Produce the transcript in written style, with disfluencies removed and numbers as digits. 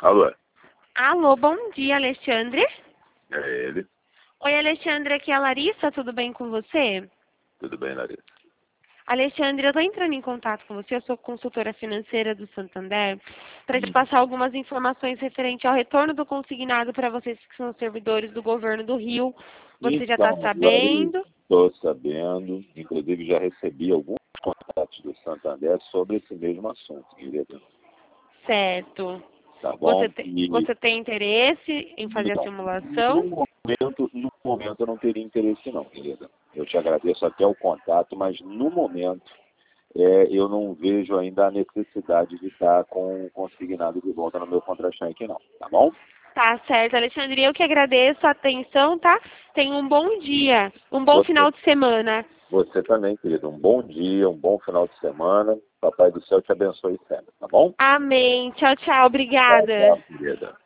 Alô? Alô, bom dia, Alexandre. É ele. Oi, Alexandre, aqui é a Larissa, tudo bem com você? Tudo bem, Larissa? Alexandre, eu estou entrando em contato com você, eu sou consultora financeira do Santander, para te passar algumas informações referente ao retorno do consignado para vocês que são servidores do governo do Rio. Você já está Então, Larissa, sabendo? estou sabendo, inclusive já recebi alguns contatos do Santander sobre esse mesmo assunto, querida. Certo. Tá bom? Você tem interesse em fazer a Então, simulação? no momento eu não teria interesse não, querida. Eu te agradeço até o contato, mas no momento eu não vejo ainda a necessidade de estar com o consignado de volta no meu contra-cheque não, tá bom? Tá certo, Alexandre. Eu que agradeço a atenção, tá? Tenha um bom dia, um bom Você, final de semana. você também, querido. Um bom dia, um bom final de semana. Papai do céu te abençoe sempre, tá bom? Amém. Tchau, tchau. Tchau, Obrigada. tchau, querida.